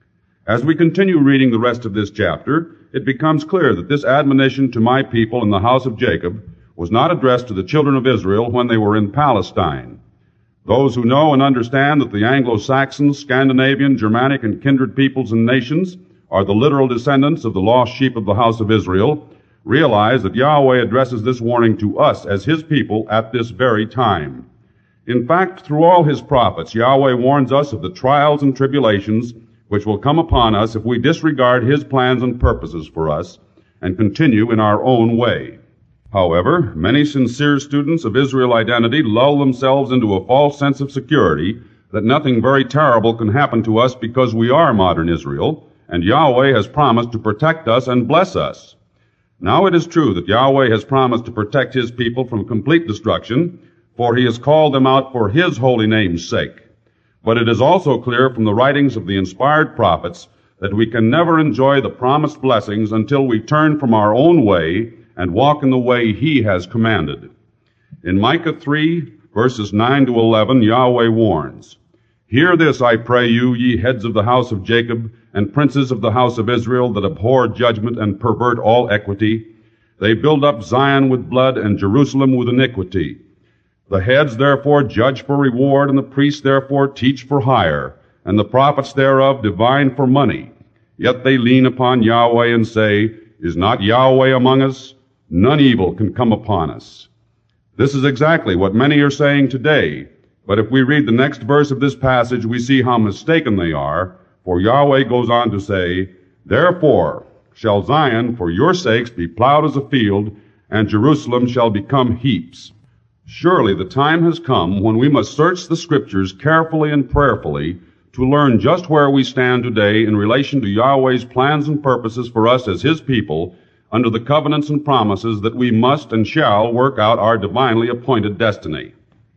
As we continue reading the rest of this chapter, it becomes clear that this admonition to my people in the house of Jacob was not addressed to the children of Israel when they were in Palestine. Those who know and understand that the Anglo-Saxon, Scandinavian, Germanic, and kindred peoples and nations are the literal descendants of the lost sheep of the house of Israel realize that Yahweh addresses this warning to us as His people at this very time. In fact, through all His prophets, Yahweh warns us of the trials and tribulations which will come upon us if we disregard His plans and purposes for us and continue in our own way. However, many sincere students of Israel identity lull themselves into a false sense of security that nothing very terrible can happen to us because we are modern Israel, and Yahweh has promised to protect us and bless us. Now it is true that Yahweh has promised to protect His people from complete destruction, for He has called them out for His holy name's sake. But it is also clear from the writings of the inspired prophets that we can never enjoy the promised blessings until we turn from our own way and walk in the way He has commanded. In Micah three, verses nine to eleven, Yahweh warns, "Hear this, I pray you, ye heads of the house of Jacob, and princes of the house of Israel, that abhor judgment and pervert all equity. They build up Zion with blood, and Jerusalem with iniquity. The heads therefore judge for reward, and the priests therefore teach for hire, and the prophets thereof divine for money. Yet they lean upon Yahweh and say, Is not Yahweh among us? None evil can come upon us." This is exactly what many are saying today, but if we read the next verse of this passage, we see how mistaken they are, for Yahweh goes on to say, "Therefore shall Zion for your sakes be plowed as a field, and Jerusalem shall become heaps." Surely the time has come when we must search the Scriptures carefully and prayerfully to learn just where we stand today in relation to Yahweh's plans and purposes for us as His people, under the covenants and promises that we must and shall work out our divinely appointed destiny.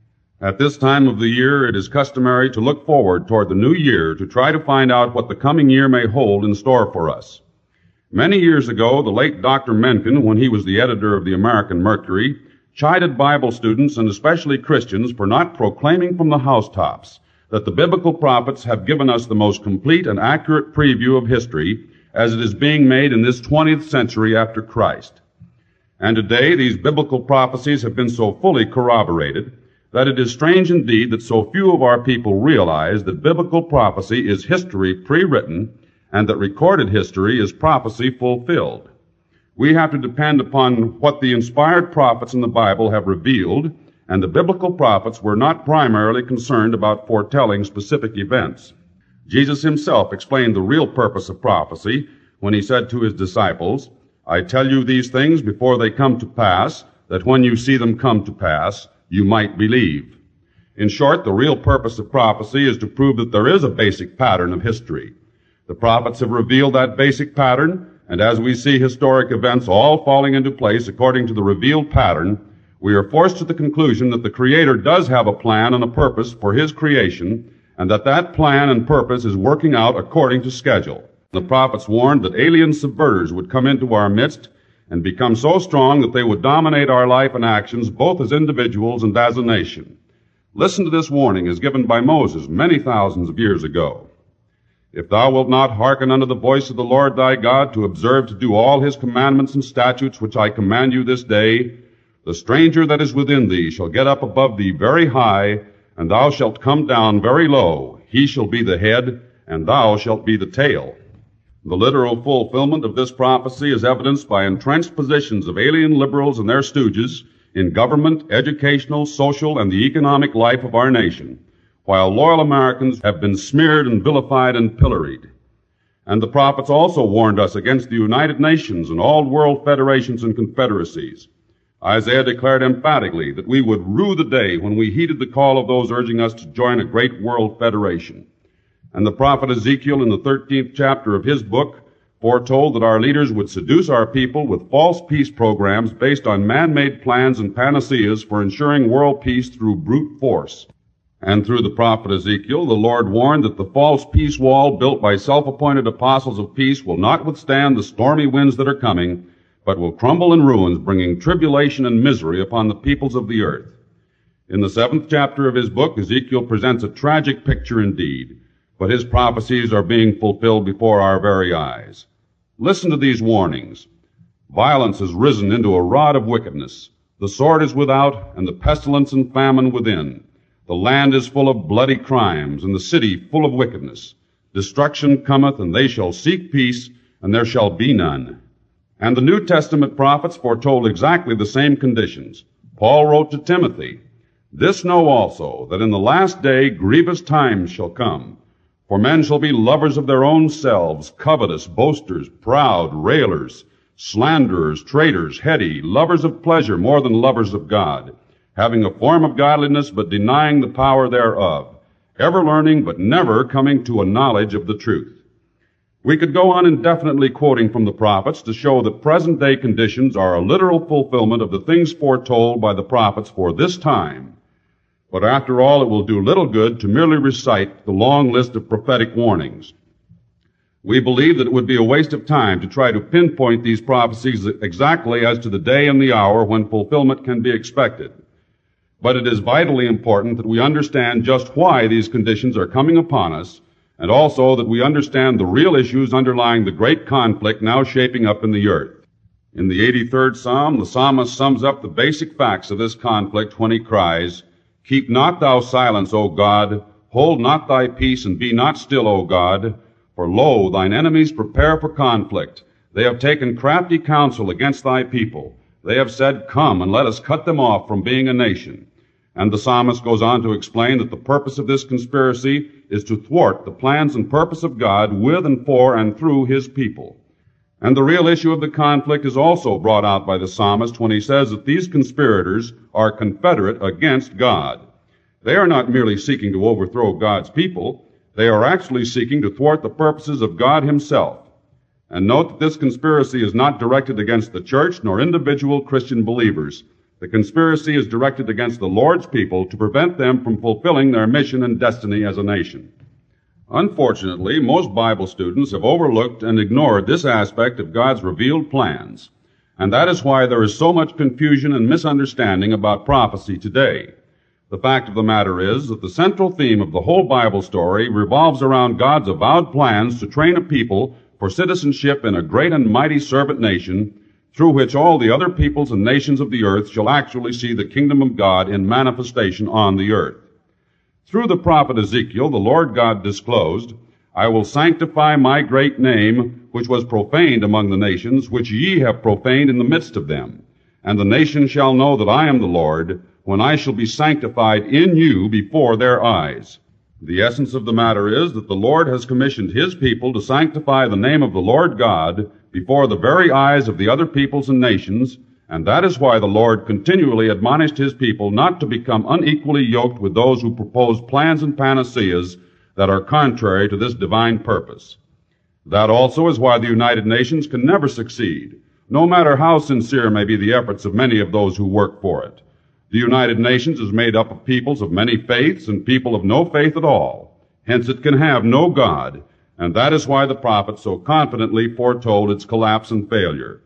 At this time of the year, it is customary to look forward toward the new year to try to find out what the coming year may hold in store for us. Many years ago, the late Doctor Mencken, when he was the editor of the American Mercury, chided Bible students and especially Christians for not proclaiming from the housetops that the biblical prophets have given us the most complete and accurate preview of history as it is being made in this twentieth century after Christ. And today these biblical prophecies have been so fully corroborated that it is strange indeed that so few of our people realize that biblical prophecy is history pre-written and that recorded history is prophecy fulfilled. We have to depend upon what the inspired prophets in the Bible have revealed, and the biblical prophets were not primarily concerned about foretelling specific events. Jesus Himself explained the real purpose of prophecy when He said to His disciples, I tell you these things before they come to pass, that when you see them come to pass, you might believe. In short, the real purpose of prophecy is to prove that there is a basic pattern of history. The prophets have revealed that basic pattern, and as we see historic events all falling into place according to the revealed pattern, we are forced to the conclusion that the Creator does have a plan and a purpose for His creation, and that that plan and purpose is working out according to schedule. The prophets warned that alien subverters would come into our midst and become so strong that they would dominate our life and actions both as individuals and as a nation. Listen to this warning as given by Moses many thousands of years ago. If thou wilt not hearken unto the voice of the Lord thy God to observe to do all his commandments and statutes which I command you this day, the stranger that is within thee shall get up above thee very high, and thou shalt come down very low. He shall be the head, and thou shalt be the tail. The literal fulfillment of this prophecy is evidenced by entrenched positions of alien liberals and their stooges in government, educational, social, and the economic life of our nation, while loyal Americans have been smeared and vilified and pilloried. And the prophets also warned us against the United Nations and all world federations and confederacies. Isaiah declared emphatically that we would rue the day when we heeded the call of those urging us to join a great world federation. And the prophet Ezekiel in the thirteenth chapter of his book foretold that our leaders would seduce our people with false peace programs based on man-made plans and panaceas for ensuring world peace through brute force. And through the prophet Ezekiel, the Lord warned that the false peace wall built by self-appointed apostles of peace will not withstand the stormy winds that are coming, but will crumble in ruins, bringing tribulation and misery upon the peoples of the earth. In the seventh chapter of his book, Ezekiel presents a tragic picture indeed, but his prophecies are being fulfilled before our very eyes. Listen to these warnings. Violence has risen into a rod of wickedness. The sword is without, and the pestilence and famine within. The land is full of bloody crimes, and the city full of wickedness. Destruction cometh, and they shall seek peace, and there shall be none. And the New Testament prophets foretold exactly the same conditions. Paul wrote to Timothy, This know also, that in the last day grievous times shall come. For men shall be lovers of their own selves, covetous, boasters, proud, railers, slanderers, traitors, heady, lovers of pleasure more than lovers of God, having a form of godliness but denying the power thereof, ever learning but never coming to a knowledge of the truth. We could go on indefinitely quoting from the prophets to show that present-day conditions are a literal fulfillment of the things foretold by the prophets for this time. But after all, it will do little good to merely recite the long list of prophetic warnings. We believe that it would be a waste of time to try to pinpoint these prophecies exactly as to the day and the hour when fulfillment can be expected. But it is vitally important that we understand just why these conditions are coming upon us, and also that we understand the real issues underlying the great conflict now shaping up in the earth. In the eighty-third Psalm, the psalmist sums up the basic facts of this conflict when he cries, Keep not thou silence, O God, hold not thy peace, and be not still, O God, for lo, thine enemies prepare for conflict. They have taken crafty counsel against thy people. They have said, Come, and let us cut them off from being a nation. And the psalmist goes on to explain that the purpose of this conspiracy is to thwart the plans and purpose of God with and for and through his people. And the real issue of the conflict is also brought out by the psalmist when he says that these conspirators are confederate against God. They are not merely seeking to overthrow God's people, they are actually seeking to thwart the purposes of God himself. And note that this conspiracy is not directed against the church nor individual Christian believers. The conspiracy is directed against the Lord's people to prevent them from fulfilling their mission and destiny as a nation. Unfortunately, most Bible students have overlooked and ignored this aspect of God's revealed plans, and that is why there is so much confusion and misunderstanding about prophecy today. The fact of the matter is that the central theme of the whole Bible story revolves around God's avowed plans to train a people for citizenship in a great and mighty servant nation, through which all the other peoples and nations of the earth shall actually see the kingdom of God in manifestation on the earth. Through the prophet Ezekiel, the Lord God disclosed, I will sanctify my great name, which was profaned among the nations, which ye have profaned in the midst of them. And the nations shall know that I am the Lord, when I shall be sanctified in you before their eyes. The essence of the matter is that the Lord has commissioned his people to sanctify the name of the Lord God before the very eyes of the other peoples and nations, and that is why the Lord continually admonished his people not to become unequally yoked with those who propose plans and panaceas that are contrary to this divine purpose. That also is why the United Nations can never succeed, no matter how sincere may be the efforts of many of those who work for it. The United Nations is made up of peoples of many faiths and people of no faith at all. Hence it can have no God, and that is why the prophet so confidently foretold its collapse and failure.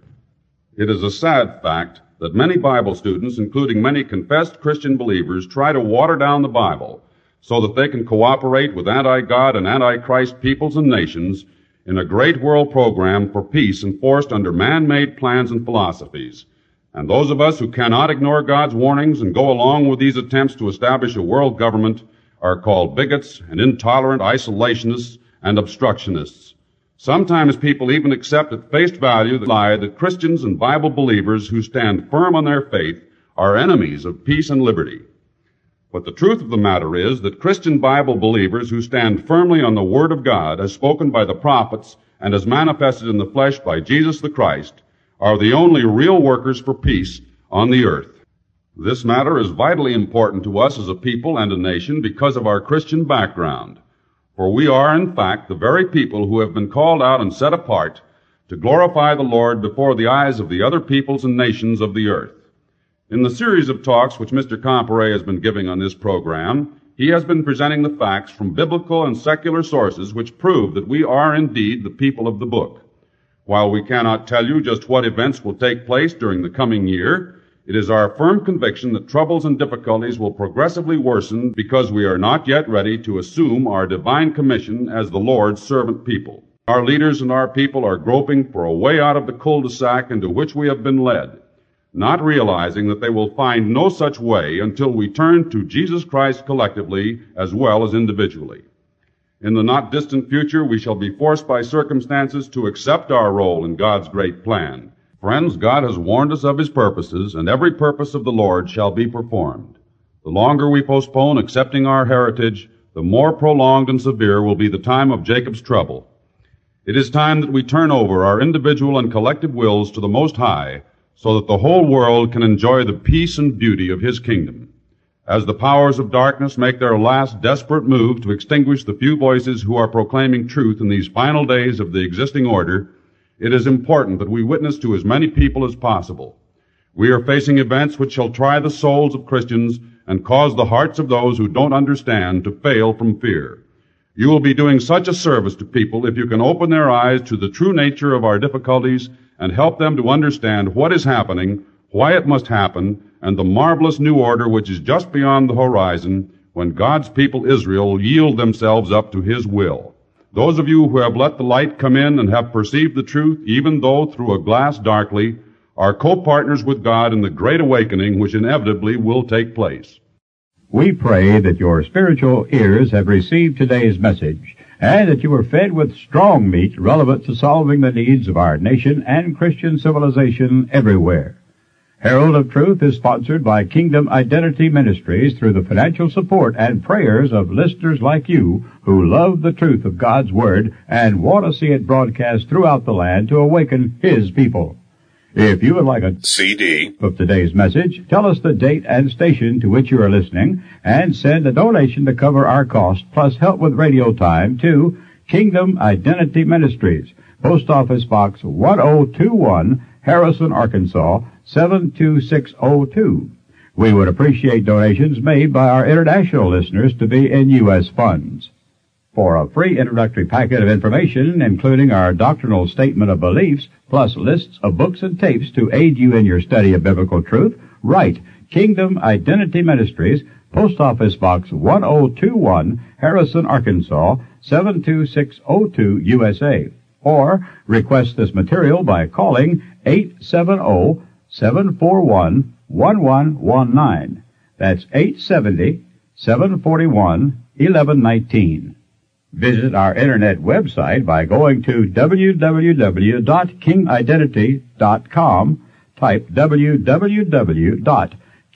It is a sad fact that many Bible students, including many confessed Christian believers, try to water down the Bible so that they can cooperate with anti-God and anti-Christ peoples and nations in a great world program for peace enforced under man-made plans and philosophies. And those of us who cannot ignore God's warnings and go along with these attempts to establish a world government are called bigots and intolerant isolationists and obstructionists. Sometimes people even accept at face value the lie that Christians and Bible believers who stand firm on their faith are enemies of peace and liberty. But the truth of the matter is that Christian Bible believers who stand firmly on the Word of God as spoken by the prophets and as manifested in the flesh by Jesus the Christ are the only real workers for peace on the earth. This matter is vitally important to us as a people and a nation because of our Christian background. For we are, in fact, the very people who have been called out and set apart to glorify the Lord before the eyes of the other peoples and nations of the earth. In the series of talks which Mister Comparet has been giving on this program, he has been presenting the facts from biblical and secular sources which prove that we are indeed the people of the book. While we cannot tell you just what events will take place during the coming year, it is our firm conviction that troubles and difficulties will progressively worsen because we are not yet ready to assume our divine commission as the Lord's servant people. Our leaders and our people are groping for a way out of the cul-de-sac into which we have been led, not realizing that they will find no such way until we turn to Jesus Christ collectively as well as individually. In the not distant future, we shall be forced by circumstances to accept our role in God's great plan. Friends, God has warned us of his purposes, and every purpose of the Lord shall be performed. The longer we postpone accepting our heritage, the more prolonged and severe will be the time of Jacob's trouble. It is time that we turn over our individual and collective wills to the Most High, so that the whole world can enjoy the peace and beauty of his kingdom. As the powers of darkness make their last desperate move to extinguish the few voices who are proclaiming truth in these final days of the existing order, it is important that we witness to as many people as possible. We are facing events which shall try the souls of Christians and cause the hearts of those who don't understand to fail from fear. You will be doing such a service to people if you can open their eyes to the true nature of our difficulties and help them to understand what is happening, why it must happen, and the marvelous new order which is just beyond the horizon when God's people Israel yield themselves up to his will. Those of you who have let the light come in and have perceived the truth, even though through a glass darkly, are co-partners with God in the great awakening which inevitably will take place. We pray that your spiritual ears have received today's message, and that you are fed with strong meat relevant to solving the needs of our nation and Christian civilization everywhere. Herald of Truth is sponsored by Kingdom Identity Ministries through the financial support and prayers of listeners like you who love the truth of God's Word and want to see it broadcast throughout the land to awaken His people. If you would like a C D of today's message, tell us the date and station to which you are listening, and send a donation to cover our cost, plus help with radio time, to Kingdom Identity Ministries, Post Office Box one oh two one, Harrison, Arkansas, seven two six oh two. We would appreciate donations made by our international listeners to be in U S funds. For a free introductory packet of information, including our doctrinal statement of beliefs, plus lists of books and tapes to aid you in your study of biblical truth, write Kingdom Identity Ministries, Post Office Box one oh two one, Harrison, Arkansas, seven two six oh two, U S A. Or request this material by calling eight seven zero, seven four one, one one one nine. That's eight seven zero, seven four one, one one one nine. Visit our internet website by going to w w w dot king identity dot com. Type w w w dot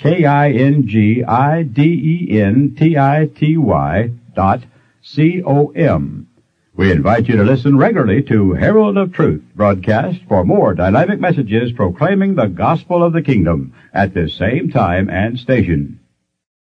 king identity dot com. We invite you to listen regularly to Herald of Truth broadcast for more dynamic messages proclaiming the gospel of the kingdom at this same time and station.